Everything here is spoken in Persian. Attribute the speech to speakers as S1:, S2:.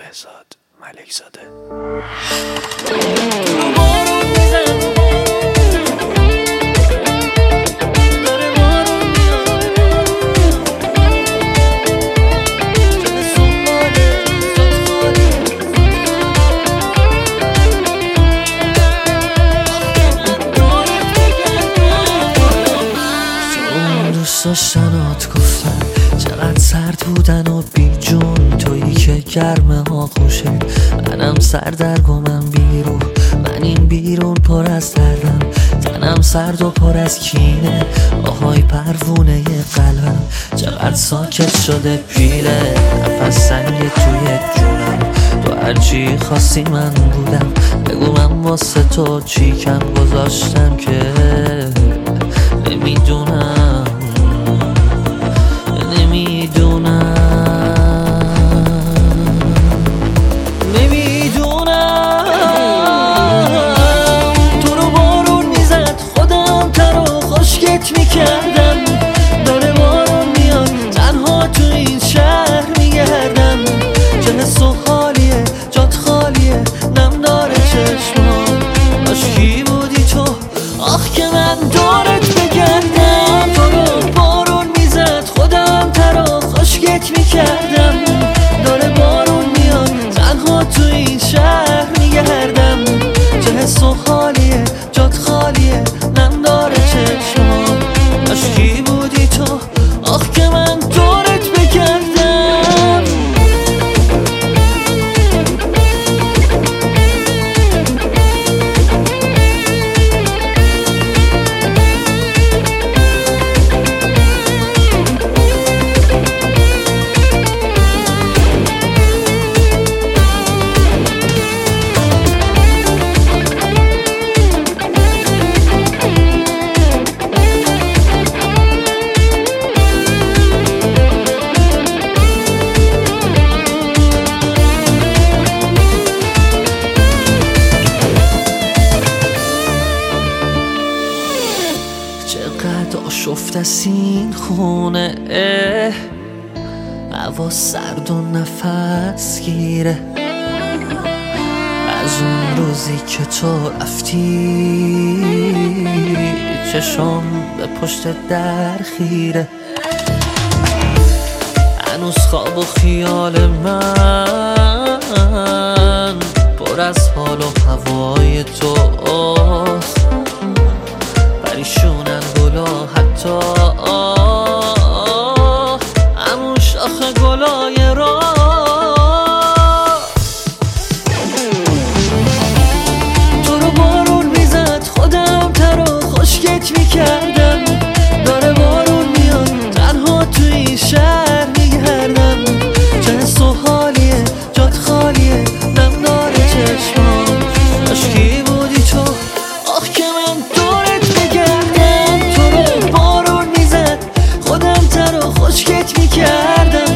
S1: بهزاد ملک زاده.
S2: دوست داشتنات گفتن چقدر سرد بودن و بی جون، تویی که گرمه ها خوشه، منم سردرگمم بیرون، من این بیرون پر از دردم، تنم سرد و پر از کینه، آهای پروونه قلبم چقدر ساکت شده پیله، نفس سنگ توی جونم، تو هرچی خواستی من بودم، بگو من واسه تو چی کم گذاشتم که نمیدونم تو رو بارون میزد خودم تر و خشکت میکردم، داره بارون میاد تنها تو این شهر میگردم، چه حس و حالیه جات خالیه نم داره چشمام، عاشقی بودی تو آخ که من دارت بگردم، تو رو بارون میزد خودم تر و خشکت میکردم، داره بارون میاد تنها تو این شهر میگردم، چه حس و حالیه جات خالیه نم داره چشمام، عاشقی بودی تو آخ که من دارت بگردم. چقدر آشفت از این خونه، هوا سرد و نفس گیره، از اون روزی که تو رفتی چشم به پشت در خیره، هنوز خواب و خیال من پر از حال و هوای تو، پریشونن گلا حتی همون شاخ گلای راه، تو رو بارون میزد خودم تر و خشکت میکردم، داره بارون میاد تنها تو این شهر میگردم، چه حس و حالیه جات خالیه نم داره چشمام، عاشقی بودی تو آخ که من دورت بگردم، تو رو بارون میزد خودم تر و خشکت میکردم،